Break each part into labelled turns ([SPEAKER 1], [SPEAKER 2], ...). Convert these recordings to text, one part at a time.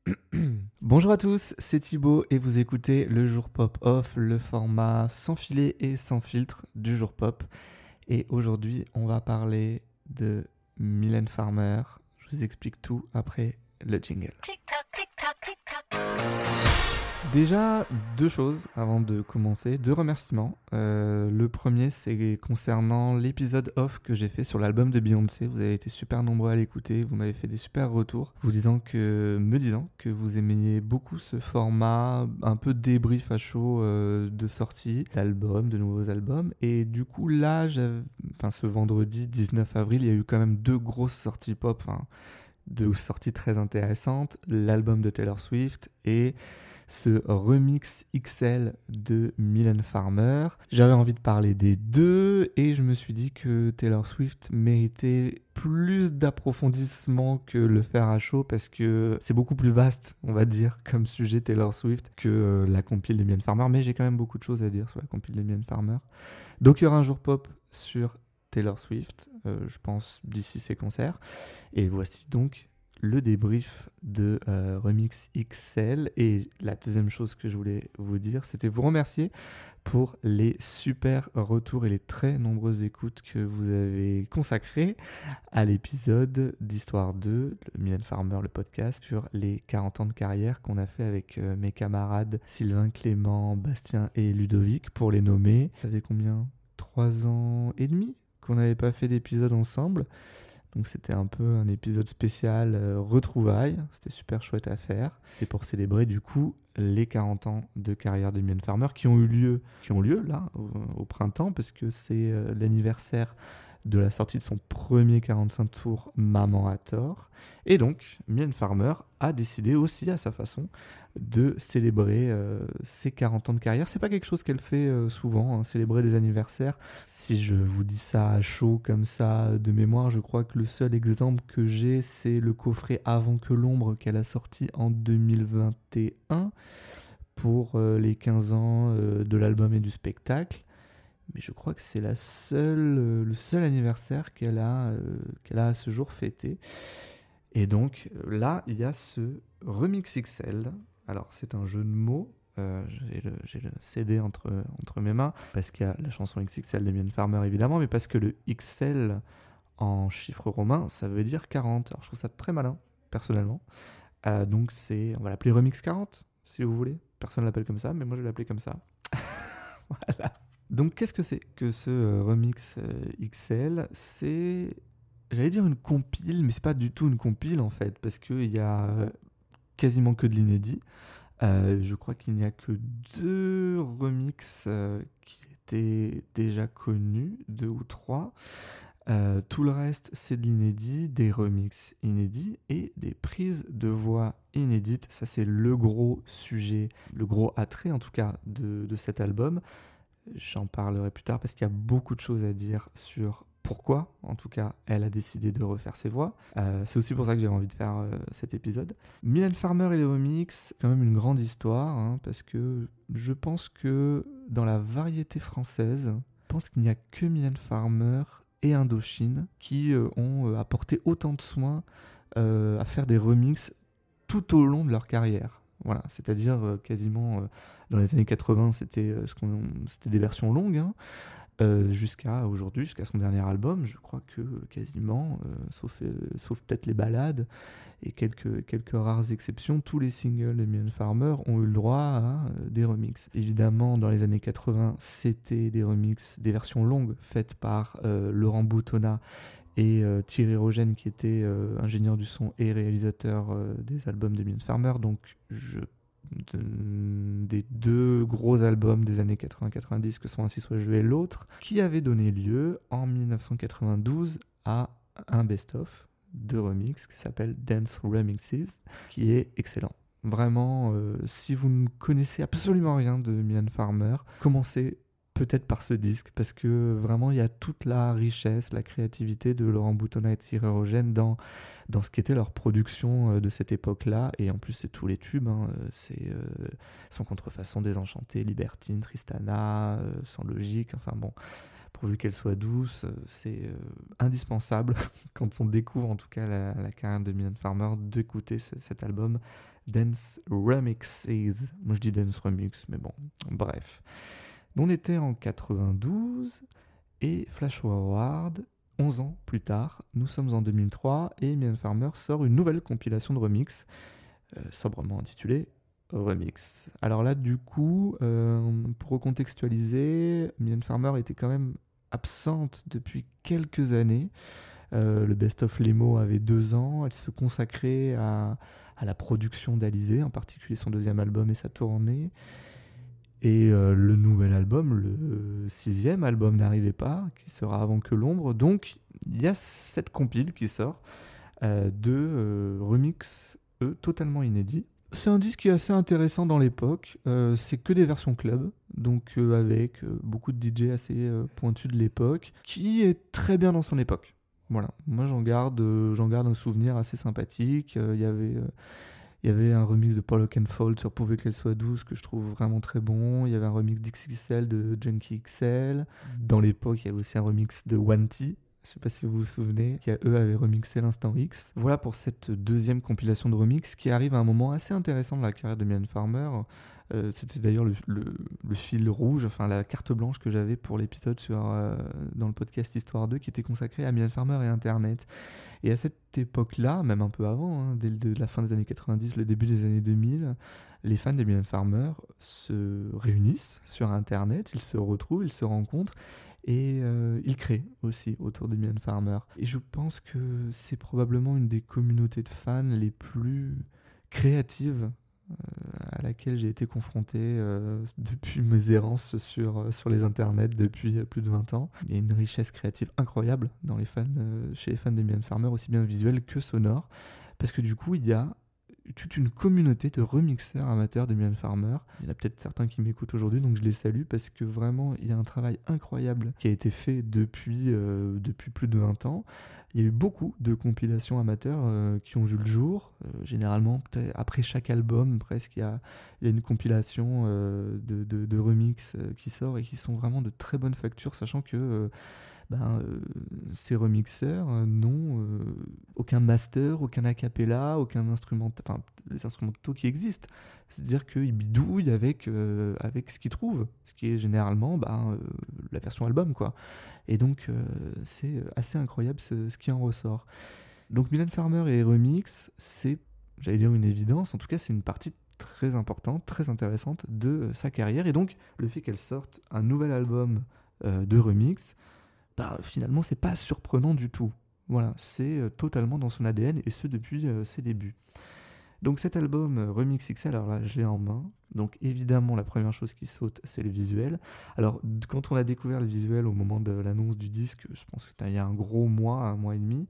[SPEAKER 1] Bonjour à tous, c'est Thibaut et vous écoutez le Jour Pop Off, le format sans filet et sans filtre du Jour Pop. Et aujourd'hui, on va parler de Mylène Farmer. Je vous explique tout après le jingle. Déjà, deux choses avant de commencer, deux remerciements. Le premier, c'est concernant l'épisode off que j'ai fait sur l'album de Beyoncé. Vous avez été super nombreux à l'écouter, vous m'avez fait des super retours, me disant que vous aimiez beaucoup ce format, un peu débrief à chaud de sortie d'albums, de nouveaux albums. Et du coup, là, ce vendredi 19 avril, il y a eu quand même deux grosses sorties pop, deux sorties très intéressantes, l'album de Taylor Swift et ce remix XL de Mylène Farmer. J'avais envie de parler des deux et je me suis dit que Taylor Swift méritait plus d'approfondissement que le faire à chaud parce que c'est beaucoup plus vaste, on va dire, comme sujet Taylor Swift que la compile de Mylène Farmer, mais j'ai quand même beaucoup de choses à dire sur la compile de Mylène Farmer. Donc il y aura un jour pop sur Taylor Swift, je pense d'ici ses concerts. Et voici donc le débrief de Remix XL. Et la deuxième chose que je voulais vous dire, c'était vous remercier pour les super retours et les très nombreuses écoutes que vous avez consacrées à l'épisode d'Histoire 2, le Mylène Farmer, le podcast, sur les 40 ans de carrière qu'on a fait avec mes camarades Sylvain, Clément, Bastien et Ludovic, pour les nommer. Ça faisait combien ? 3 ans et demi qu'on n'avait pas fait d'épisode ensemble. Donc c'était un peu un épisode spécial retrouvailles, c'était super chouette à faire. C'est pour célébrer du coup les 40 ans de carrière de Mylène Farmer qui ont lieu là au printemps parce que c'est l'anniversaire de la sortie de son premier 45 tours Maman a tort. Et donc Mylène Farmer a décidé aussi à sa façon de célébrer ses 40 ans de carrière. C'est pas quelque chose qu'elle fait souvent, célébrer des anniversaires. Si je vous dis ça à chaud comme ça de mémoire, je crois que le seul exemple que j'ai, c'est le coffret Avant que l'ombre qu'elle a sorti en 2021 pour les 15 ans de l'album et du spectacle. Mais je crois que c'est le seul anniversaire qu'elle a à ce jour fêté. Et donc là, il y a ce Remix XL. Alors, c'est un jeu de mots. J'ai le CD entre mes mains, parce qu'il y a la chanson XXL de Mylène Farmer, évidemment, mais parce que le XL, en chiffres romains, ça veut dire 40. Alors, je trouve ça très malin, personnellement. Donc, on va l'appeler Remix 40, si vous voulez. Personne ne l'appelle comme ça, mais moi, je vais l'appeler comme ça. Voilà. Donc, qu'est-ce que c'est que ce Remix XL ? C'est, j'allais dire une compile, mais c'est pas du tout une compile, en fait, parce qu'il y a quasiment que de l'inédit. Je crois qu'il n'y a que 2 remixes qui étaient déjà connus, 2 ou 3. Tout le reste, c'est de l'inédit, des remixes inédits et des prises de voix inédites. Ça, c'est le gros sujet, le gros attrait en tout cas de cet album. J'en parlerai plus tard parce qu'il y a beaucoup de choses à dire sur pourquoi, en tout cas, elle a décidé de refaire ses voix. C'est aussi pour ça que j'avais envie de faire cet épisode. Mylène Farmer et les remixes, quand même une grande histoire, parce que je pense que dans la variété française, je pense qu'il n'y a que Mylène Farmer et Indochine qui ont apporté autant de soins à faire des remixes tout au long de leur carrière. Voilà, c'est-à-dire quasiment dans les années 80, c'était des versions longues, jusqu'à aujourd'hui, jusqu'à son dernier album. Je crois que quasiment, sauf peut-être les ballades et quelques rares exceptions, tous les singles de Mylène Farmer ont eu le droit à des remixes. Évidemment, dans les années 80, c'était des remixes, des versions longues faites par Laurent Boutonnat et Thierry Rogène, qui était ingénieur du son et réalisateur des albums de Mylène Farmer. Donc des 2 gros albums des années 80-90 que sont Ainsi soit joué l'autre, qui avait donné lieu en 1992 à un best-of de remix qui s'appelle Dance Remixes, qui est excellent. Vraiment, si vous ne connaissez absolument rien de Mylène Farmer, commencez peut-être par ce disque, parce que vraiment il y a toute la richesse, la créativité de Laurent Boutonnat et Thierry Rogène dans ce qu'était leur production de cette époque-là. Et en plus, c'est tous les tubes, c'est Sans contrefaçon, Désenchanté, Libertine, Tristana, Sans logique, enfin bon, pourvu qu'elle soit douce, c'est indispensable quand on découvre en tout cas la carrière de Mylène Farmer d'écouter cet album Dance Remixes. Moi je dis Dance Remix, mais bon, bref. On était en 92 et flash forward, 11 ans plus tard, nous sommes en 2003 et Mylène Farmer sort une nouvelle compilation de remix, sobrement intitulée Remix. Alors là, du coup, pour recontextualiser, Mylène Farmer était quand même absente depuis quelques années. Le Best of Lemo avait 2 ans. Elle se consacrait à la production d'Alizé, en particulier son deuxième album et sa tournée. Et le nouvel album, le 6e album, n'arrivait pas, qui sera Avant que l'ombre. Donc, il y a cette compile qui sort de remix totalement inédits. C'est un disque qui est assez intéressant dans l'époque. C'est que des versions club, donc avec beaucoup de DJ assez pointus de l'époque, qui est très bien dans son époque. Voilà, moi j'en garde un souvenir assez sympathique. Il y avait un remix de Paul Oakenfold sur Pourvu qu'elle soit douce que je trouve vraiment très bon. Il y avait un remix d'XXL de Junkie XL. Dans l'époque, il y avait aussi un remix de Wanty. Je ne sais pas si vous vous souvenez, qui eux avaient remixé l'Instant X. Voilà pour cette deuxième compilation de remix qui arrive à un moment assez intéressant de la carrière de Mylène Farmer. C'était d'ailleurs le fil rouge, enfin la carte blanche que j'avais pour l'épisode dans le podcast Histoire 2 qui était consacré à Mylène Farmer et Internet. Et à cette époque-là, même un peu avant, dès la fin des années 90, le début des années 2000, les fans de Mylène Farmer se réunissent sur Internet, ils se retrouvent, ils se rencontrent et ils créent aussi autour de Mylène Farmer. Et je pense que c'est probablement une des communautés de fans les plus créatives à laquelle j'ai été confronté depuis mes errances sur les internets depuis plus de 20 ans. Il y a une richesse créative incroyable chez les fans de Mylène Farmer, aussi bien visuelle que sonore, parce que du coup, il y a toute une communauté de remixeurs amateurs de Mylène Farmer. Il y en a peut-être certains qui m'écoutent aujourd'hui, donc je les salue, parce que vraiment, il y a un travail incroyable qui a été fait depuis plus de 20 ans. Il y a eu beaucoup de compilations amateurs qui ont vu le jour. Généralement, peut-être après chaque album, presque, il y a une compilation de remix qui sort et qui sont vraiment de très bonne facture, sachant que ces remixeurs n'ont aucun master, aucun acapella, aucun instrument, enfin les instrumentaux qui existent. C'est-à-dire qu'ils bidouillent avec ce qu'ils trouvent, ce qui est généralement la version album, quoi. Et donc c'est assez incroyable ce qui en ressort. Donc Mylène Farmer et remix, c'est, j'allais dire une évidence, en tout cas c'est une partie très importante, très intéressante de sa carrière. Et donc le fait qu'elle sorte un nouvel album de remix, finalement c'est pas surprenant du tout. Voilà, c'est totalement dans son ADN et ce depuis ses débuts. Donc cet album Remix XL, alors là je l'ai en main. Donc évidemment la première chose qui saute c'est le visuel. Alors quand on a découvert le visuel au moment de l'annonce du disque, je pense qu'il y a un mois et demi.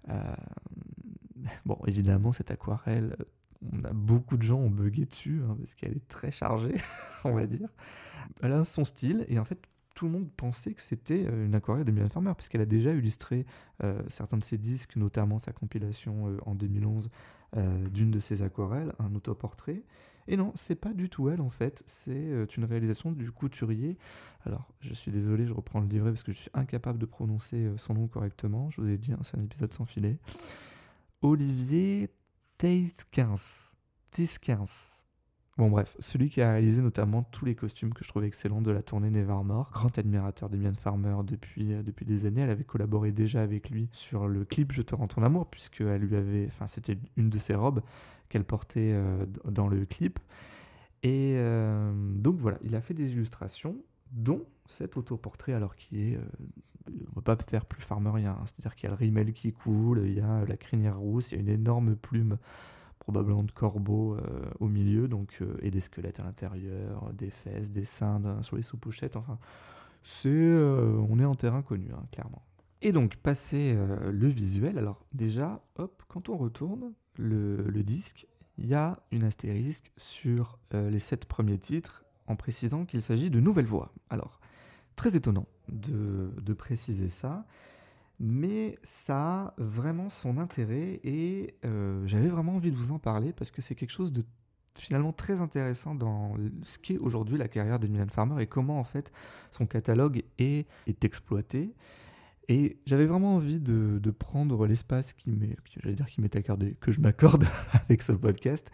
[SPEAKER 1] Bon évidemment cette aquarelle, beaucoup de gens ont bugué dessus parce qu'elle est très chargée, on va dire. Elle a son style et en fait tout le monde pensait que c'était une aquarelle de Mylène Farmer, puisqu'elle a déjà illustré certains de ses disques, notamment sa compilation en 2011 d'une de ses aquarelles, un autoportrait. Et non, c'est pas du tout elle en fait, c'est une réalisation du couturier. Alors, je suis désolé, je reprends le livret parce que je suis incapable de prononcer son nom correctement. Je vous ai dit, c'est un épisode sans filet. Olivier Thijskens. Bon bref, celui qui a réalisé notamment tous les costumes que je trouvais excellents de la tournée Nevermore, grand admirateur de Mylène Farmer depuis des années. Elle avait collaboré déjà avec lui sur le clip Je te rends ton amour, puisqu'elle lui avait, enfin c'était une de ses robes qu'elle portait dans le clip. Et donc voilà, il a fait des illustrations, dont cet autoportrait, alors qui est, on ne peut pas faire plus farmerien, hein. C'est-à-dire qu'il y a le rimel qui coule, il y a la crinière rousse, il y a une énorme plume probablement de corbeau au milieu, donc, et des squelettes à l'intérieur, des fesses, des seins sur les sous-pochettes, enfin, on est en terrain connu, hein, clairement. Et donc, passé le visuel, alors déjà, hop, quand on retourne le disque, il y a une astérisque sur les 7 premiers titres, en précisant qu'il s'agit de nouvelles voix. Alors, très étonnant de préciser ça, mais ça a vraiment son intérêt et j'avais vraiment envie de vous en parler parce que c'est quelque chose de finalement très intéressant dans ce qu'est aujourd'hui la carrière de Mylène Farmer et comment en fait son catalogue est exploité. Et j'avais vraiment envie de prendre l'espace qui m'est accordé, que je m'accorde avec ce podcast,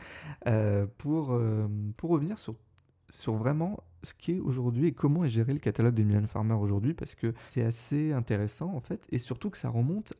[SPEAKER 1] pour revenir sur vraiment ce qu'est aujourd'hui et comment est géré le catalogue de Mylène Farmer aujourd'hui, parce que c'est assez intéressant en fait, et surtout que ça remonte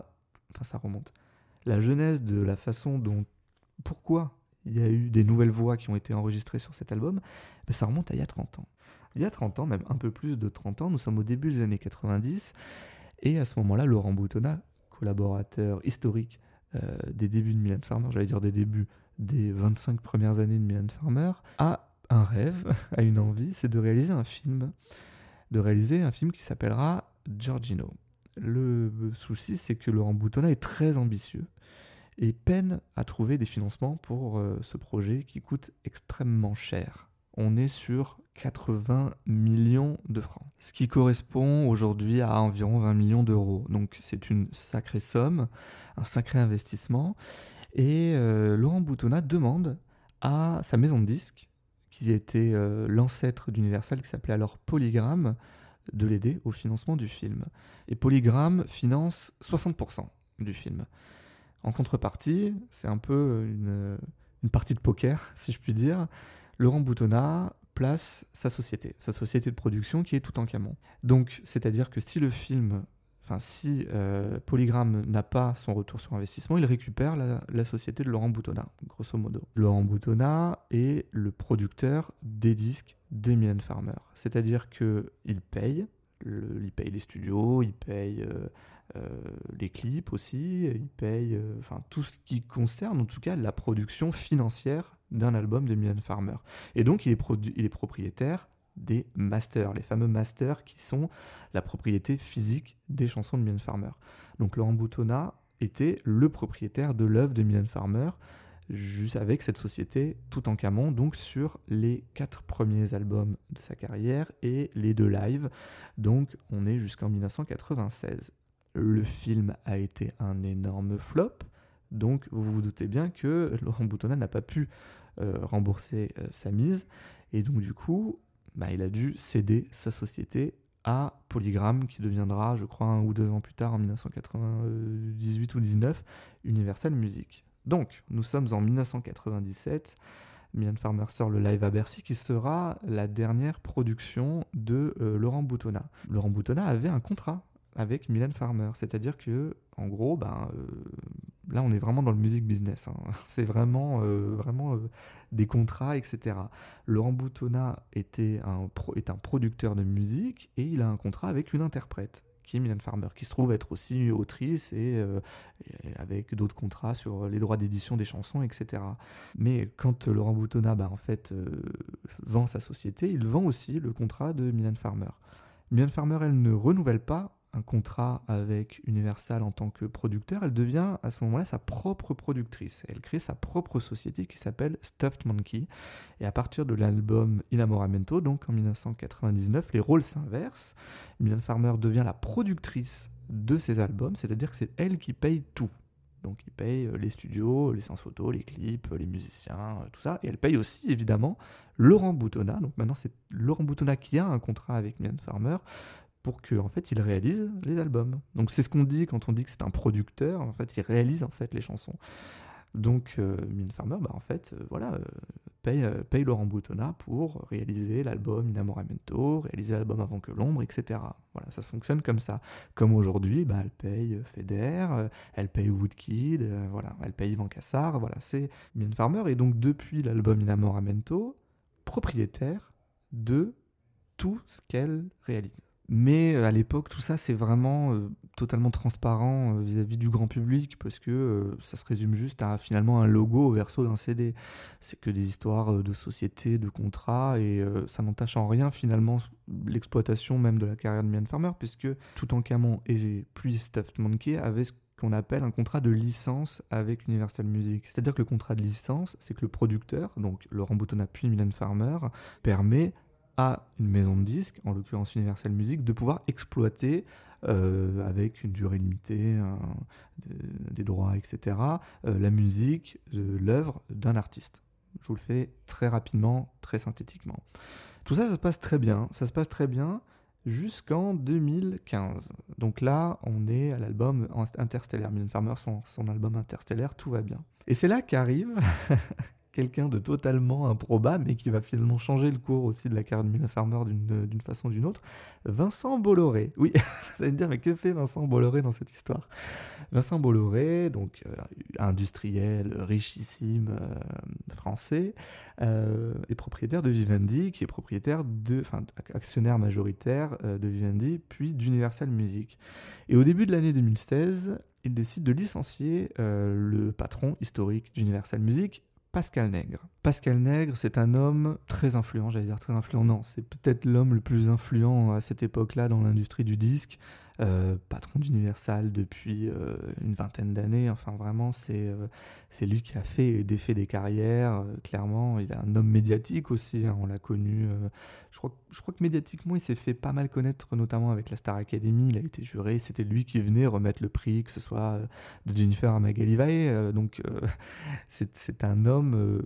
[SPEAKER 1] la genèse de la façon dont, pourquoi il y a eu des nouvelles voix qui ont été enregistrées sur cet album, ça remonte à il y a 30 ans. Il y a 30 ans, même un peu plus de 30 ans, nous sommes au début des années 90, et à ce moment-là, Laurent Boutonnat, collaborateur historique des débuts de Mylène Farmer, j'allais dire des débuts des 25 premières années de Mylène Farmer, a un rêve, a une envie, c'est de réaliser un film qui s'appellera Giorgino. Le souci, c'est que Laurent Boutonnat est très ambitieux et peine à trouver des financements pour ce projet qui coûte extrêmement cher. On est sur 80 millions de francs, ce qui correspond aujourd'hui à environ 20 millions d'euros. Donc c'est une sacrée somme, un sacré investissement. Et Laurent Boutonnat demande à sa maison de disques, qui était l'ancêtre d'Universal, qui s'appelait alors Polygram, de l'aider au financement du film. Et Polygram finance 60% du film. En contrepartie, c'est un peu une partie de poker, si je puis dire. Laurent Boutonnat place sa société de production qui est Toutankhamon. Donc, c'est-à-dire que si Polygram n'a pas son retour sur investissement, il récupère la société de Laurent Boutonnat, grosso modo. Laurent Boutonnat est le producteur des disques de Mylène Farmer. C'est-à-dire qu'il paye les studios, il paye les clips aussi, il paye tout ce qui concerne en tout cas la production financière d'un album de Mylène Farmer. Et donc il est propriétaire des masters, les fameux masters qui sont la propriété physique des chansons de Mylène Farmer. Donc Laurent Boutonnat était le propriétaire de l'œuvre de Mylène Farmer, juste avec cette société Toutankhamon, donc sur les 4 premiers albums de sa carrière et les 2 lives. Donc on est jusqu'en 1996. Le film a été un énorme flop, donc vous vous doutez bien que Laurent Boutonnat n'a pas pu rembourser sa mise, et donc du coup, il a dû céder sa société à Polygram, qui deviendra, je crois, 1 ou 2 ans plus tard, en 1998 ou 19, Universal Music. Donc, nous sommes en 1997, Mylène Farmer sort le Live à Bercy, qui sera la dernière production de Laurent Boutonnat. Laurent Boutonnat avait un contrat avec Mylène Farmer, c'est-à-dire que, en gros, là on est vraiment dans le music business, hein. C'est vraiment des contrats, etc. Laurent Boutonnat est un producteur de musique et il a un contrat avec une interprète, qui est Mylène Farmer, qui se trouve être aussi autrice et avec d'autres contrats sur les droits d'édition des chansons, etc. Mais quand Laurent Boutonnat vend sa société, il vend aussi le contrat de Mylène Farmer. Mylène Farmer, elle ne renouvelle pas un contrat avec Universal en tant que producteur, elle devient à ce moment-là sa propre productrice. Elle crée sa propre société qui s'appelle Stuffed Monkey. Et à partir de l'album Innamoramento, donc en 1999, les rôles s'inversent. Mylène Farmer devient la productrice de ses albums, c'est-à-dire que c'est elle qui paye tout. Donc il paye les studios, les séances photos, les clips, les musiciens, tout ça. Et elle paye aussi évidemment Laurent Boutonnat. Donc maintenant c'est Laurent Boutonnat qui a un contrat avec Mylène Farmer pour que en fait il réalise les albums. Donc c'est ce qu'on dit quand on dit que c'est un producteur, en fait il réalise en fait les chansons. Donc Mylène Farmer paye Laurent Boutonnat pour réaliser l'album Innamoramento, réaliser l'album Avant que l'ombre, etc. Voilà, ça fonctionne comme ça. Comme aujourd'hui, elle paye Feder, elle paye Woodkid, elle paye Yvan Cassar, c'est Mylène Farmer. Et donc depuis l'album Innamoramento, propriétaire de tout ce qu'elle réalise. Mais à l'époque, tout ça, c'est vraiment totalement transparent vis-à-vis du grand public, parce que ça se résume juste à finalement un logo au verso d'un CD. C'est que des histoires de société, de contrats, et ça n'entache en rien finalement l'exploitation même de la carrière de Mylène Farmer, puisque Toutankhamon et puis Stuffed Monkey avaient ce qu'on appelle un contrat de licence avec Universal Music. C'est-à-dire que le contrat de licence, c'est que le producteur, donc Laurent Boutonnat puis Mylène Farmer, permet à une maison de disques, en l'occurrence Universal Music, de pouvoir exploiter avec une durée limitée, des droits, etc., la musique, l'œuvre d'un artiste. Je vous le fais très rapidement, très synthétiquement. Tout ça, ça se passe très bien. Ça se passe très bien jusqu'en 2015. Donc là, on est à l'album Interstellar. Mylène Farmer, son album Interstellar, tout va bien. Et c'est là qu'arrive quelqu'un de totalement improbable, mais qui va finalement changer le cours aussi de la carrière de Mylène Farmer d'une façon ou d'une autre. Vincent Bolloré. Oui, vous allez me dire, mais que fait Vincent Bolloré dans cette histoire ? Vincent Bolloré, donc industriel richissime français, est propriétaire de Vivendi, qui est actionnaire majoritaire de Vivendi, puis d'Universal Music. Et au début de l'année 2016, il décide de licencier le patron historique d'Universal Music, Pascal Nègre. Pascal Nègre, c'est un homme très influent, non, c'est peut-être l'homme le plus influent à cette époque-là dans l'industrie du disque, patron d'Universal depuis une vingtaine d'années, enfin vraiment c'est lui qui a fait et défait des carrières, clairement, il est un homme médiatique aussi, hein, on l'a connu, je crois que médiatiquement il s'est fait pas mal connaître, notamment avec la Star Academy, il a été juré, c'était lui qui venait remettre le prix, que ce soit de Jennifer à Magali Valle, donc c'est un homme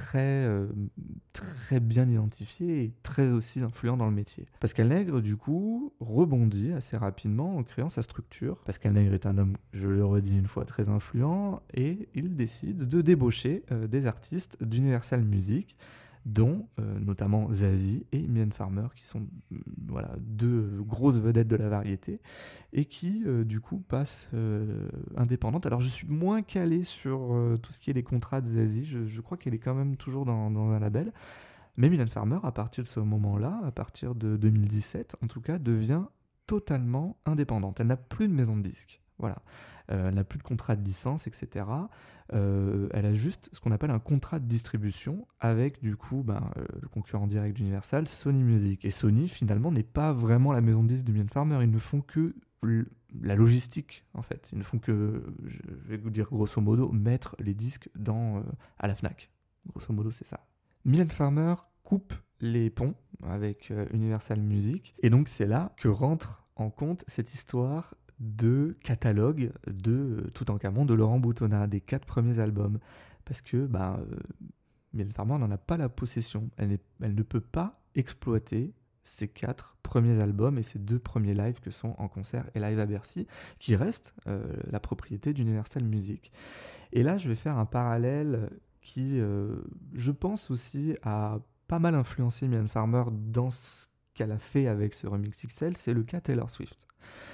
[SPEAKER 1] très bien identifié et très aussi influent dans le métier. Pascal Nègre, du coup, rebondit assez rapidement en créant sa structure. Pascal Nègre est un homme, je le redis une fois, très influent et il décide de débaucher des artistes d'Universal Music, dont notamment Zazie et Mylène Farmer, qui sont deux grosses vedettes de la variété, et qui du coup passent indépendantes. Alors je suis moins calé sur tout ce qui est les contrats de Zazie, je crois qu'elle est quand même toujours dans un label, mais Mylène Farmer, à partir de ce moment-là, à partir de 2017 en tout cas, devient totalement indépendante. Elle n'a plus de maison de disques. Voilà. Elle n'a plus de contrat de licence, etc. Elle a juste ce qu'on appelle un contrat de distribution avec, du coup, le concurrent direct d'Universal, Sony Music. Et Sony, finalement, n'est pas vraiment la maison de disques de Mylène Farmer. Ils ne font que la logistique, en fait. Ils ne font que, je vais vous dire grosso modo, mettre les disques à la Fnac. Grosso modo, c'est ça. Mylène Farmer coupe les ponts avec Universal Music. Et donc, c'est là que rentre en compte cette histoire de catalogue de Toutankhamon de Laurent Boutonnat, des 4 premiers albums. Parce que Mylène Farmer n'en a pas la possession. Elle ne peut pas exploiter ces 4 premiers albums et ces 2 premiers lives que sont En concert et Live à Bercy, qui restent la propriété d'Universal Music. Et là, je vais faire un parallèle qui, je pense aussi, a pas mal influencé Mylène Farmer dans ce qu'elle a fait avec ce remix XL, c'est le cas Taylor Swift.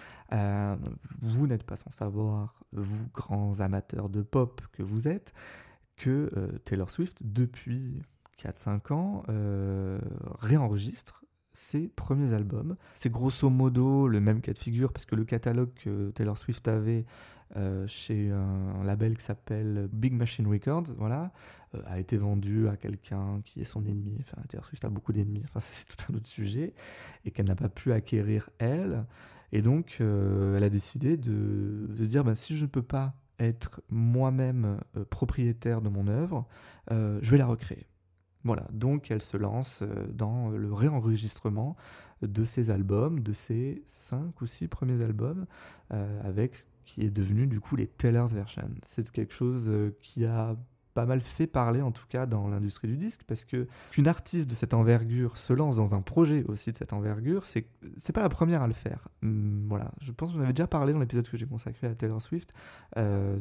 [SPEAKER 1] Vous n'êtes pas sans savoir, vous grands amateurs de pop que vous êtes, que Taylor Swift, depuis 4-5 ans, réenregistre ses premiers albums. C'est grosso modo le même cas de figure, parce que le catalogue que Taylor Swift avait chez un label qui s'appelle Big Machine Records, a été vendu à quelqu'un qui est son ennemi. Enfin, Taylor Swift a beaucoup d'ennemis, enfin, c'est tout un autre sujet, et qu'elle n'a pas pu acquérir elle. Et donc, elle a décidé de dire, si je ne peux pas être moi-même propriétaire de mon œuvre, je vais la recréer. Voilà, donc elle se lance dans le réenregistrement de ses albums, de ses 5 ou 6 premiers albums, avec ce qui est devenu du coup les Taylor's Version. C'est quelque chose qui a pas mal fait parler, en tout cas dans l'industrie du disque, parce que qu'une artiste de cette envergure se lance dans un projet aussi de cette envergure, c'est pas la première à le faire. Voilà, je pense que j'en avais déjà parlé dans l'épisode que j'ai consacré à Taylor Swift. Il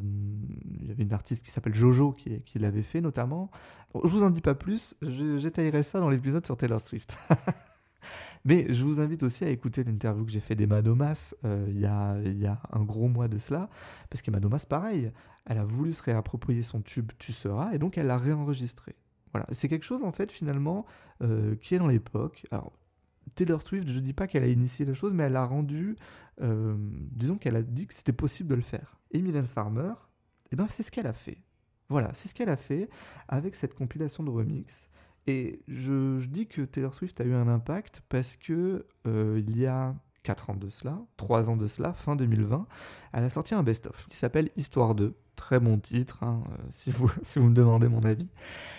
[SPEAKER 1] y avait une artiste qui s'appelle Jojo qui l'avait fait notamment. Bon, je vous en dis pas plus, j'étayerai ça dans l'épisode sur Taylor Swift. Mais je vous invite aussi à écouter l'interview que j'ai fait d'Emma Domas il y a un gros mois de cela, parce qu'Emma Domas, pareil, elle a voulu se réapproprier son tube Tu seras, et donc elle l'a réenregistré. Voilà. C'est quelque chose, en fait, finalement, qui est dans l'époque. Alors, Taylor Swift, je ne dis pas qu'elle a initié la chose, mais elle a rendu, disons qu'elle a dit que c'était possible de le faire. Et Mylène Farmer, c'est ce qu'elle a fait. Voilà, c'est ce qu'elle a fait avec cette compilation de remix. Et je dis que Taylor Swift a eu un impact parce que il y a 4 ans de cela, 3 ans de cela, fin 2020, elle a sorti un best-of qui s'appelle Histoire 2. Très bon titre, si vous me demandez mon avis.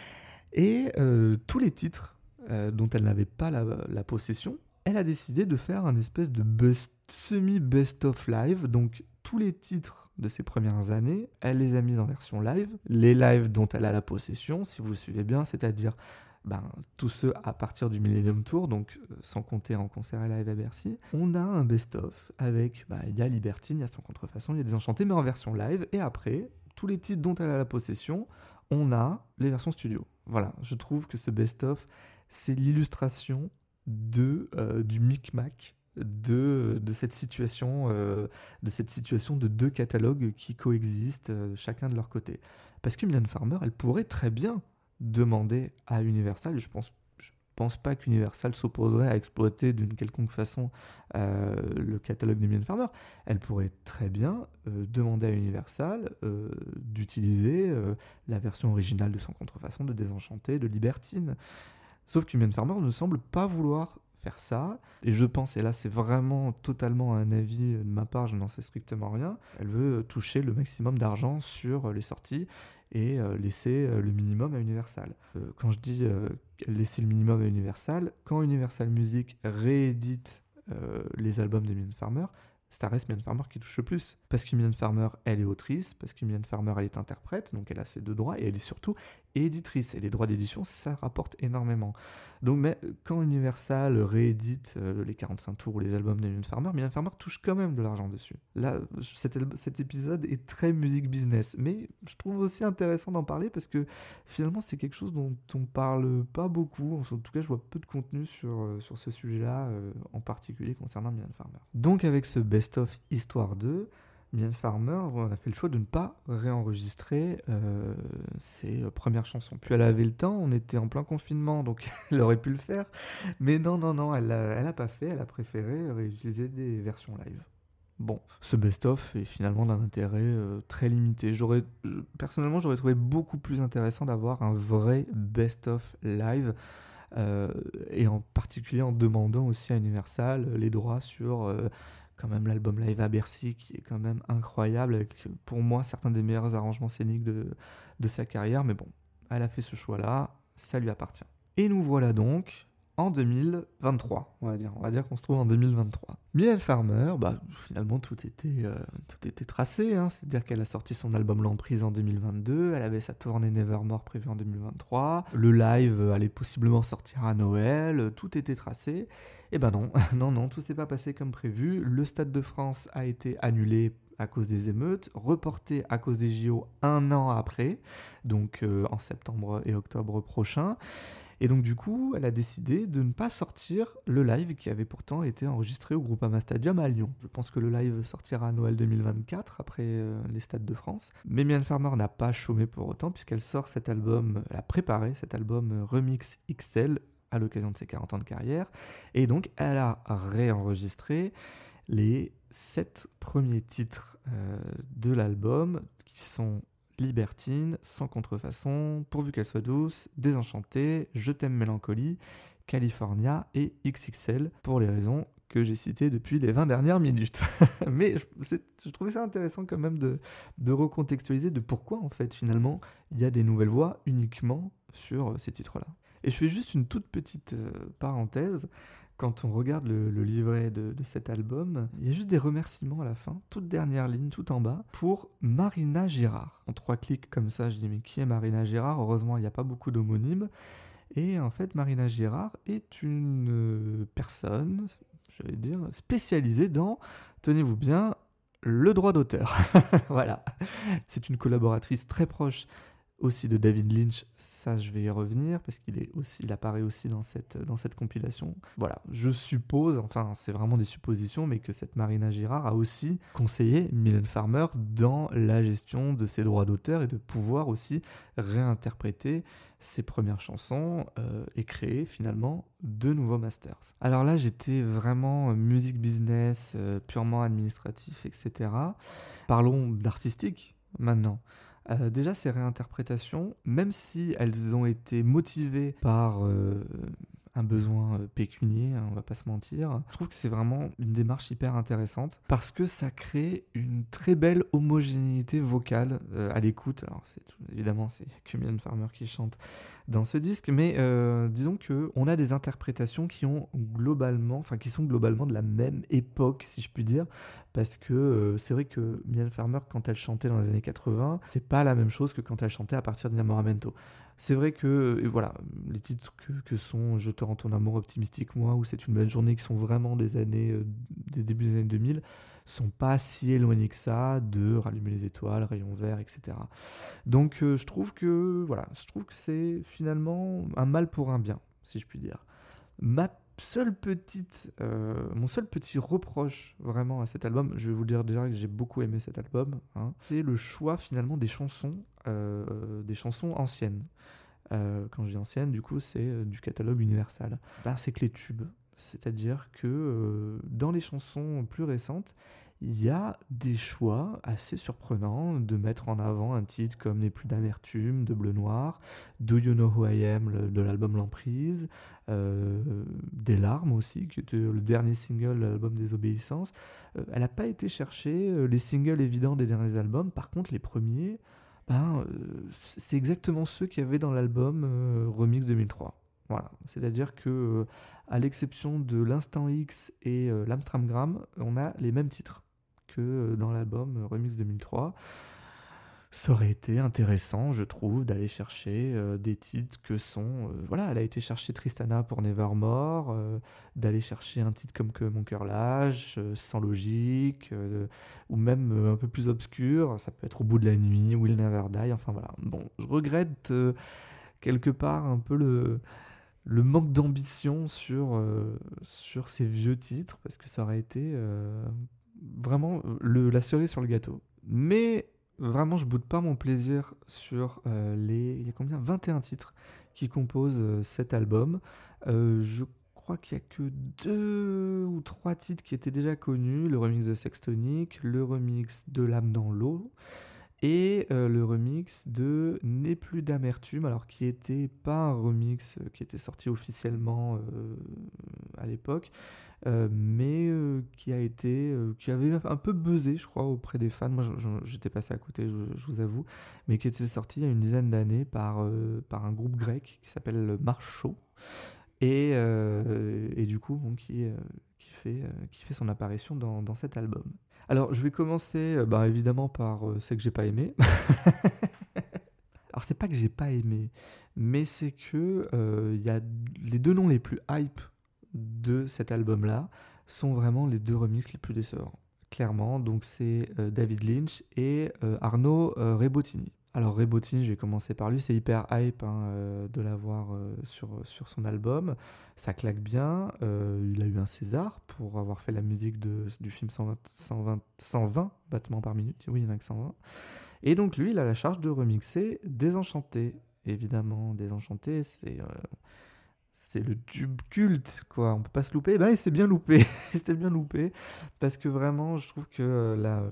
[SPEAKER 1] Et tous les titres dont elle n'avait pas la possession, elle a décidé de faire un espèce de semi-best-of live. Donc tous les titres de ses premières années, elle les a mises en version live. Les lives dont elle a la possession, si vous le suivez bien, c'est-à-dire tous ceux à partir du Millennium Tour, donc sans compter en concert et live à Bercy. On a un best-of avec, il y a Libertine, il y a Sans Contrefaçon, il y a Désenchanté, mais en version live. Et après, tous les titres dont elle a la possession, on a les versions studio. Voilà, je trouve que ce best-of, c'est l'illustration du micmac de cette situation de deux catalogues qui coexistent chacun de leur côté. Parce que Mylène Farmer, elle pourrait très bien demander à Universal, je pense pas qu'Universal s'opposerait à exploiter d'une quelconque façon le catalogue de Mylène Farmer. Elle pourrait très bien demander à Universal d'utiliser la version originale de Sans Contrefaçon, de Désenchanté, de Libertine. Sauf que Mylène Farmer ne semble pas vouloir faire ça, et je pense, et là c'est vraiment totalement un avis de ma part, je n'en sais strictement rien, elle veut toucher le maximum d'argent sur les sorties et laisser le minimum à Universal. Quand je dis laisser le minimum à Universal, quand Universal Music réédite les albums de Mylène Farmer, ça reste Mylène Farmer qui touche le plus. Parce que Mylène Farmer, elle est autrice, parce que Mylène Farmer, elle est interprète, donc elle a ses deux droits, et elle est surtout éditrice. Et les droits d'édition, ça rapporte énormément. Donc, mais quand Universal réédite les 45 tours ou les albums de Mylène Farmer touche quand même de l'argent dessus. Là, cet épisode est très musique business, mais je trouve aussi intéressant d'en parler parce que finalement, c'est quelque chose dont on parle pas beaucoup. En tout cas, je vois peu de contenu sur ce sujet-là, en particulier concernant Mylène Farmer. Donc, avec ce best-of Histoire 2, Mylène Farmer, on a fait le choix de ne pas réenregistrer ses premières chansons. Puis elle avait le temps, on était en plein confinement, donc elle aurait pu le faire. Mais non, elle a pas fait, elle a préféré réutiliser des versions live. Bon, ce best-of est finalement d'un intérêt très limité. Personnellement, j'aurais trouvé beaucoup plus intéressant d'avoir un vrai best-of live, et en particulier en demandant aussi à Universal les droits sur quand même l'album Live à Bercy, qui est quand même incroyable, avec pour moi certains des meilleurs arrangements scéniques de sa carrière. Mais bon, elle a fait ce choix-là, ça lui appartient. Et nous voilà donc en 2023, on va dire qu'on se trouve en 2023. Mylène Farmer, finalement tout était tracé, hein. C'est-à-dire qu'elle a sorti son album L'Emprise en 2022, elle avait sa tournée Nevermore prévue en 2023, le live allait possiblement sortir à Noël, tout était tracé. Et non, tout s'est pas passé comme prévu. Le Stade de France a été annulé à cause des émeutes, reporté à cause des JO un an après, donc en septembre et octobre prochain. Et donc du coup, elle a décidé de ne pas sortir le live qui avait pourtant été enregistré au Groupama Stadium à Lyon. Je pense que le live sortira à Noël 2024, après les Stades de France. Mais Mylène Farmer n'a pas chômé pour autant, puisqu'elle sort cet album, elle a préparé cet album Remix XL à l'occasion de ses 40 ans de carrière. Et donc, elle a réenregistré les 7 premiers titres de l'album, qui sont Libertine, Sans Contrefaçon, Pourvu qu'elle soit douce, Désenchantée, Je t'aime mélancolie, California et XXL, pour les raisons que j'ai citées depuis les 20 dernières minutes. Mais je trouvais ça intéressant quand même de recontextualiser de pourquoi en fait finalement il y a des nouvelles voix uniquement sur ces titres-là. Et je fais juste une toute petite parenthèse. Quand on regarde le livret de cet album, il y a juste des remerciements à la fin, toute dernière ligne, tout en bas, pour Marina Girard. En 3 clics comme ça, je dis mais qui est Marina Girard ? Heureusement, il n'y a pas beaucoup d'homonymes. Et en fait, Marina Girard est une personne, je vais dire, spécialisée dans, tenez-vous bien, le droit d'auteur. Voilà. C'est une collaboratrice très proche aussi de David Lynch, ça je vais y revenir parce il apparaît aussi dans cette compilation. Voilà, je suppose, enfin c'est vraiment des suppositions, mais que cette Marina Girard a aussi conseillé Mylène Farmer dans la gestion de ses droits d'auteur et de pouvoir aussi réinterpréter ses premières chansons et créer finalement de nouveaux masters. Alors là j'étais vraiment musique business, purement administratif, etc. Parlons d'artistique maintenant. Déjà, ces réinterprétations, même si elles ont été motivées par un besoin pécunier, hein, on va pas se mentir. Je trouve que c'est vraiment une démarche hyper intéressante parce que ça crée une très belle homogénéité vocale à l'écoute. Alors évidemment, c'est que Mylène Farmer qui chante dans ce disque, mais disons que on a des interprétations qui sont globalement de la même époque, si je puis dire, parce que c'est vrai que Mylène Farmer, quand elle chantait dans les années 80, c'est pas la même chose que quand elle chantait à partir d'Inamoramento. C'est vrai que voilà, les titres que sont Je te rends ton amour, Optimistique moi ou C'est une belle journée, qui sont vraiment des débuts des années 2000, sont pas si éloignés que ça de Rallumer les étoiles, Rayon vert, etc. Donc je trouve que c'est finalement un mal pour un bien, si je puis dire. Mon seul petit reproche vraiment à cet album, je vais vous dire déjà que j'ai beaucoup aimé cet album, hein, c'est le choix finalement des chansons anciennes. Quand je dis anciennes, du coup, c'est du catalogue Universal. C'est que les tubes. C'est-à-dire que dans les chansons plus récentes, il y a des choix assez surprenants de mettre en avant un titre comme N'aie plus d'amertume de Bleu Noir, Do You Know Who I Am de l'album L'Emprise, Des larmes aussi, qui était le dernier single de l'album Désobéissance. Elle n'a pas été chercher les singles évidents des derniers albums, par contre les premiers, c'est exactement ceux qu'il y avait dans l'album Remix 2003. Voilà, c'est-à-dire que à l'exception de l'Instant X et l'Amstramgram, on a les mêmes titres que dans l'album Remix 2003. Ça aurait été intéressant, je trouve, d'aller chercher des titres que sont... elle a été chercher Tristana pour Nevermore, d'aller chercher un titre comme Que mon cœur lâche, Sans logique, ou même un peu plus obscur, ça peut être Au bout de la nuit, Will Never Die, enfin voilà. Bon, je regrette quelque part un peu le manque d'ambition sur ces vieux titres, parce que ça aurait été vraiment la cerise sur le gâteau. Mais vraiment, je boude pas mon plaisir sur il y a combien 21 titres qui composent cet album. Je crois qu'il y a que 2 ou 3 titres qui étaient déjà connus, le remix de Sextonic, le remix de L'âme dans l'eau, et le remix de N'aie plus d'amertume, alors qui était pas un remix qui était sorti officiellement à l'époque, mais qui avait un peu buzzé, je crois, auprès des fans. Moi, j'étais passé à côté, je vous avoue, mais qui était sorti il y a une dizaine d'années par un groupe grec qui s'appelle Marcho, et du coup, qui fait son apparition dans cet album. Alors, je vais commencer évidemment par c'est que j'ai pas aimé. Alors, c'est pas que j'ai pas aimé, mais c'est que les deux noms les plus hype de cet album-là sont vraiment les deux remixes les plus décevants. Clairement, donc c'est David Lynch et Arnaud Rebottini. Alors Rebottini, je vais commencer par lui, c'est hyper hype de l'avoir sur son album, ça claque bien, il a eu un César pour avoir fait la musique du film 120 battements par minute, oui il y en a que 120, et donc lui il a la charge de remixer Désenchanté, évidemment. Désenchanté, c'est le tube culte, quoi. On peut pas se louper. Il s'est bien loupé. C'était bien loupé. Parce que vraiment, je trouve que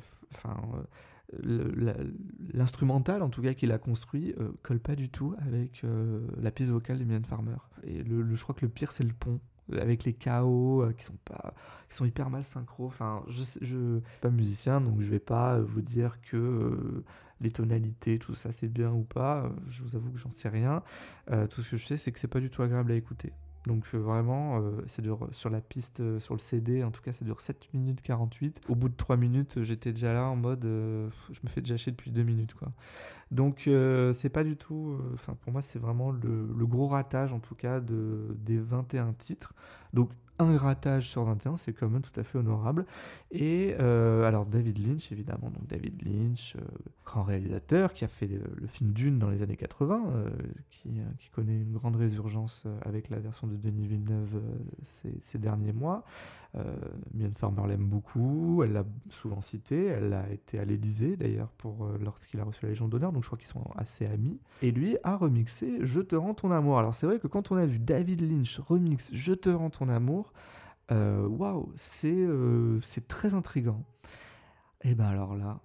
[SPEAKER 1] l'instrumental, en tout cas, qu'il a construit, colle pas du tout avec la piste vocale de Mylène Farmer. Et je crois que le pire, c'est le pont. Avec les chaos qui sont hyper mal synchro. Enfin, je suis pas musicien, donc je vais pas vous dire que les tonalités, tout ça, c'est bien ou pas. Je vous avoue que j'en sais rien. Tout ce que je sais, c'est que c'est pas du tout agréable à écouter. Donc vraiment, ça dure sur la piste, sur le CD, en tout cas, ça dure 7 minutes 48. Au bout de 3 minutes, j'étais déjà là en mode, je me fais déjà chier depuis 2 minutes, quoi. Donc c'est pas du tout, pour moi, c'est vraiment le gros ratage, en tout cas, des 21 titres. Donc un ratage sur 21, c'est quand même tout à fait honorable. Et alors David Lynch, évidemment, donc David Lynch, grand réalisateur qui a fait le film Dune dans les années 80, qui connaît une grande résurgence avec la version de Denis Villeneuve ces derniers mois. Mylène Farmer l'aime beaucoup, elle l'a souvent cité, elle a été à l'Élysée d'ailleurs lorsqu'il a reçu la Légion d'honneur, donc je crois qu'ils sont assez amis. Et lui a remixé Je te rends ton amour. Alors c'est vrai que quand on a vu David Lynch remix Je te rends ton amour, waouh, c'est très intriguant. Et ben alors là,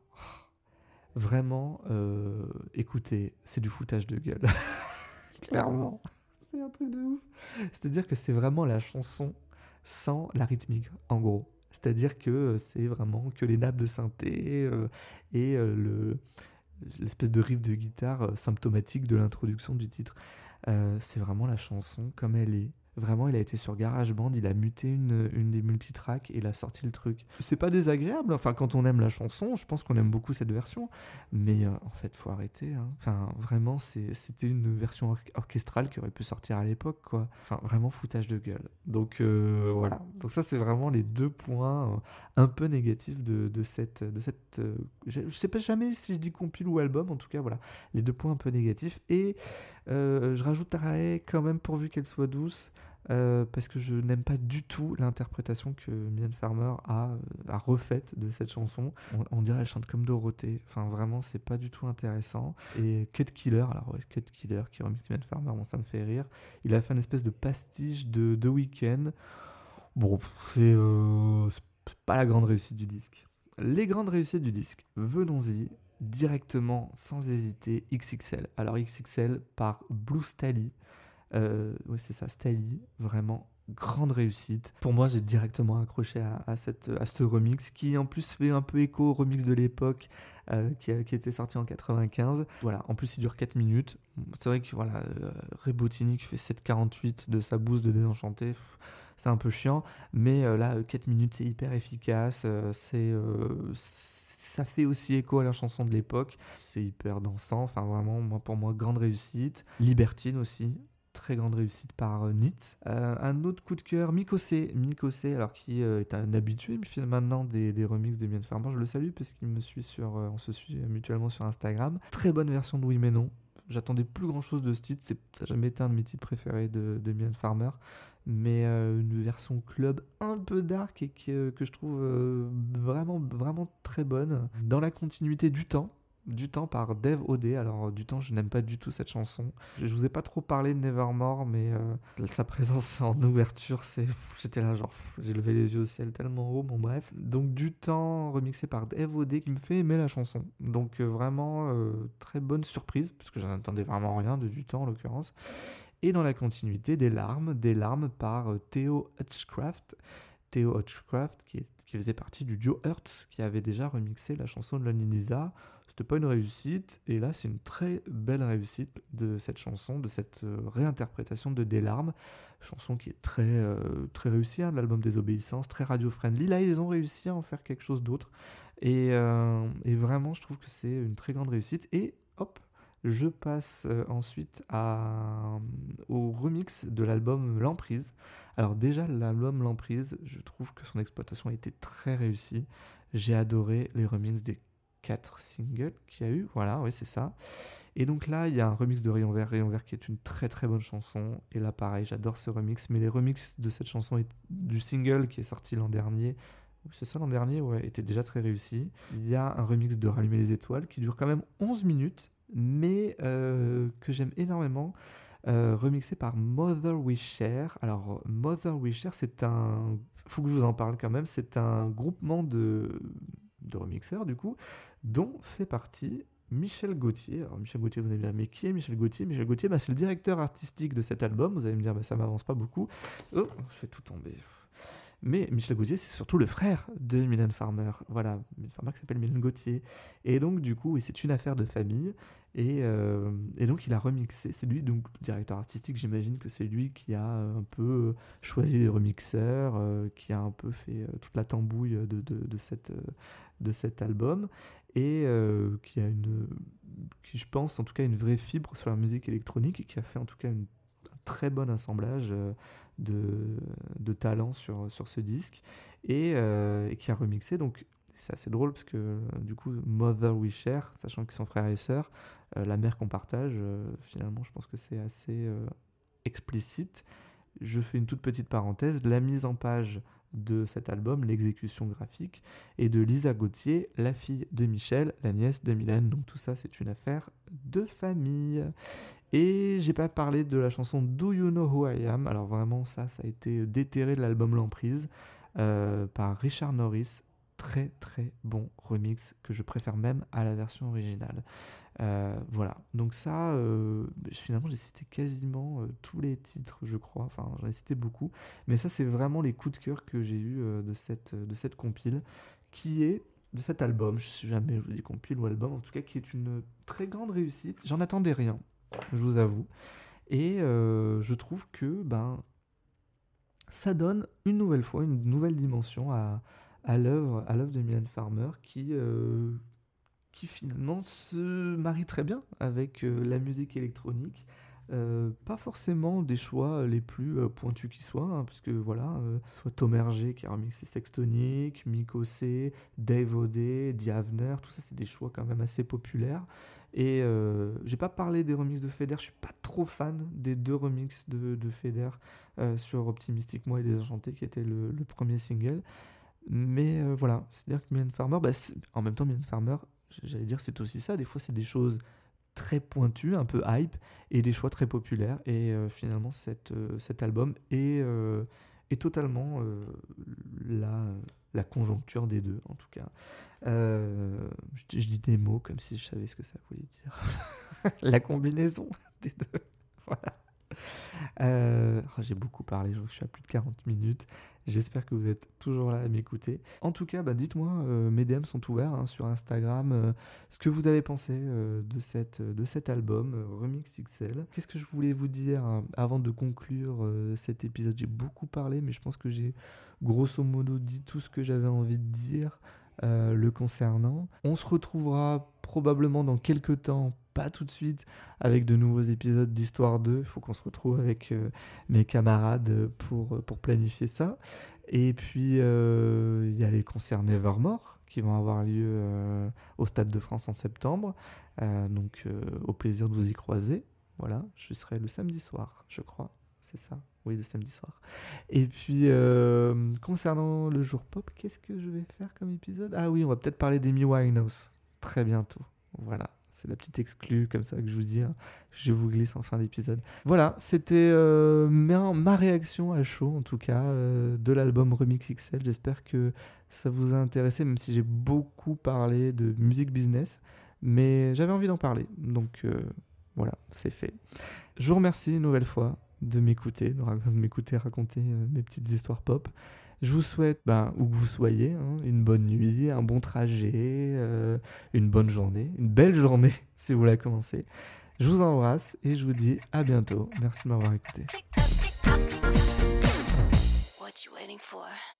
[SPEAKER 1] vraiment, écoutez, c'est du foutage de gueule. Clairement. c'est un truc de ouf. C'est-à-dire que c'est vraiment la chanson sans la rythmique, en gros. C'est-à-dire que c'est vraiment que les nappes de synthé et l'espèce de riff de guitare symptomatique de l'introduction du titre. C'est vraiment la chanson comme elle est. Vraiment, il a été sur GarageBand, il a muté une des multitracks et il a sorti le truc. C'est pas désagréable, enfin, quand on aime la chanson, je pense qu'on aime beaucoup cette version, mais en fait, faut arrêter. Hein. Enfin, vraiment, c'était une version orchestrale qui aurait pu sortir à l'époque, quoi. Enfin, vraiment foutage de gueule. Donc, voilà. Donc, ça, c'est vraiment les 2 points un peu négatifs de cette. Je sais pas jamais si je dis compile ou album, en tout cas, voilà. Les 2 points un peu négatifs. Et je rajouterais quand même, pourvu qu'elle soit douce, parce que je n'aime pas du tout l'interprétation que Mylène Farmer a refaite de cette chanson. On dirait qu'elle chante comme Dorothée. Enfin, vraiment, c'est pas du tout intéressant. Et Cut Killer, alors ouais, Cut Killer qui remix Mylène Farmer, bon, ça me fait rire. Il a fait une espèce de pastiche de The Weeknd. Bon, c'est pas la grande réussite du disque. Les grandes réussites du disque, venons-y. Directement, sans hésiter, XXL. Alors XXL par Blue Stally. Oui, c'est ça, Stally. Vraiment, grande réussite. Pour moi, j'ai directement accroché à ce remix qui, en plus, fait un peu écho au remix de l'époque qui était sorti en 95. Voilà, en plus, il dure 4 minutes. C'est vrai que voilà, Ray Bottini qui fait 7,48 de sa bouse de Désenchanté. C'est un peu chiant, mais là, 4 minutes, c'est hyper efficace. Ça fait aussi écho à la chanson de l'époque. C'est hyper dansant. Enfin, vraiment, pour moi, grande réussite. Libertine aussi. Très grande réussite par Nit. Un autre coup de cœur, Mikosé, alors qui est un habitué maintenant des remixes de Mylène Farmer. Je le salue parce qu'il me suit on se suit mutuellement sur Instagram. Très bonne version de Oui mais non. J'attendais plus grand chose de ce titre, ça n'a jamais été un de mes titres préférés de Mylène Farmer, mais une version club un peu dark et que je trouve vraiment, vraiment très bonne. Dans la continuité du temps par Dave O.D. Alors, du temps, je n'aime pas du tout cette chanson. Je vous ai pas trop parlé de Nevermore, mais sa présence en ouverture, j'étais là, genre, j'ai levé les yeux au ciel tellement haut, bon bref. Donc, du temps remixé par Dave O.D. qui me fait aimer la chanson. Donc, vraiment, très bonne surprise, parce que j'en attendais vraiment rien de du temps en l'occurrence. Et dans la continuité, des larmes par Theo Hutchcraft. Theo Hutchcraft, qui faisait partie du duo Hertz, qui avait déjà remixé la chanson de Lonely Lisa. C'était pas une réussite, et là c'est une très belle réussite de cette chanson, de cette réinterprétation de Des larmes, chanson qui est très, très réussie, hein, de l'album Désobéissance, très radio-friendly. Là ils ont réussi à en faire quelque chose d'autre, et vraiment je trouve que c'est une très grande réussite, et hop, je passe ensuite au remix de l'album L'Emprise. Alors déjà, l'album L'Emprise, je trouve que son exploitation a été très réussie. J'ai adoré les remixes des 4 singles qu'il y a eu. Voilà, oui, c'est ça. Et donc là, il y a un remix de Rayon Vert qui est une très très bonne chanson. Et là, pareil, j'adore ce remix. Mais les remixes de cette chanson, du single qui est sorti l'an dernier, c'est ça l'an dernier, ouais, était déjà très réussi. Il y a un remix de Rallumer les étoiles qui dure quand même 11 minutes, mais que j'aime énormément, remixé par Mother We Share. Alors, Mother We Share, faut que je vous en parle quand même, c'est un groupement de remixeurs, du coup, dont fait partie Michel Gauthier. Alors, Michel Gauthier, vous allez me dire, mais qui est Michel Gauthier? Michel Gauthier, c'est le directeur artistique de cet album. Vous allez me dire, ça m'avance pas beaucoup. Oh, je fais tout tomber. Mais Michel Gauthier, c'est surtout le frère de Mylène Farmer. Voilà, Mylène Farmer qui s'appelle Mylène Gauthier. Et donc, du coup, c'est une affaire de famille. Et donc, il a remixé. C'est lui, donc, directeur artistique, j'imagine que c'est lui qui a un peu choisi les remixeurs, qui a un peu fait toute la tambouille de cet album. Et qui, je pense, en tout cas, une vraie fibre sur la musique électronique et qui a fait, en tout cas, un très bon assemblage de talents sur ce disque et qui a remixé. Donc c'est assez drôle parce que du coup Mother We Share, sachant qu'ils sont frères et sœurs, la mère qu'on partage, finalement je pense que c'est assez explicite. Je fais une toute petite parenthèse, la mise en page de cet album, l'exécution graphique, et de Lisa Gauthier, la fille de Michel, la nièce de Mylène. Donc tout ça, c'est une affaire de famille. Et j'ai pas parlé de la chanson Do You Know Who I Am. Alors vraiment, ça a été déterré de l'album L'Emprise par Richard Norris. très très bon remix que je préfère même à la version originale. Voilà, donc ça, finalement j'ai cité quasiment tous les titres, je crois, enfin j'en ai cité beaucoup, mais ça c'est vraiment les coups de cœur que j'ai eu de cette compile, qui est de cet album, je sais jamais je vous dis compile ou album, en tout cas qui est une très grande réussite. J'en attendais rien, je vous avoue, et je trouve que ça donne une nouvelle fois une nouvelle dimension à l'œuvre de Mylène Farmer qui finalement se marie très bien avec la musique électronique. Pas forcément des choix les plus pointus qui soient, hein, parce que voilà, soit Tom Hergé qui a remixé Sextonic, Miko C, Dave Odé, Diavner, tout ça c'est des choix quand même assez populaires. Et j'ai pas parlé des remixes de Feder, je suis pas trop fan des 2 remixes de Feder sur Optimistic Moi et Désenchanté qui était le premier single. Mais voilà, c'est-à-dire que Mylène Farmer, en même temps Mylène Farmer, j'allais dire c'est aussi ça, des fois c'est des choses très pointues, un peu hype, et des choix très populaires, et finalement cet album est totalement la conjoncture des deux, en tout cas. Je dis des mots comme si je savais ce que ça voulait dire. La combinaison des deux, voilà. J'ai beaucoup parlé, je suis à plus de 40 minutes. J'espère que vous êtes toujours là à m'écouter. En tout cas, dites-moi, mes DM sont ouverts hein, sur Instagram, ce que vous avez pensé de cet album Remix XL. Qu'est-ce que je voulais vous dire avant de conclure cet épisode? J'ai beaucoup parlé, mais je pense que j'ai grosso modo dit tout ce que j'avais envie de dire le concernant. On se retrouvera probablement dans quelques temps, pas tout de suite, avec de nouveaux épisodes d'Histoire 2. Il faut qu'on se retrouve avec mes camarades pour planifier ça. Et puis, il y a les concerts Nevermore qui vont avoir lieu au Stade de France en septembre. Donc, au plaisir de vous y croiser. Voilà, je serai le samedi soir, je crois. C'est ça. Oui, le samedi soir. Et puis, concernant le jour pop, qu'est-ce que je vais faire comme épisode? Ah oui, on va peut-être parler d'Amy Winehouse très bientôt. Voilà, c'est la petite exclue comme ça que je vous dis. Hein. Je vous glisse en fin d'épisode. Voilà, c'était ma réaction à chaud, en tout cas, de l'album Remix XL. J'espère que ça vous a intéressé, même si j'ai beaucoup parlé de musique business. Mais j'avais envie d'en parler. Donc, voilà, c'est fait. Je vous remercie une nouvelle fois de m'écouter raconter mes petites histoires pop. Je vous souhaite, où que vous soyez, hein, une bonne nuit, un bon trajet, une bonne journée, une belle journée si vous la commencez. Je vous embrasse et je vous dis à bientôt. Merci de m'avoir écouté.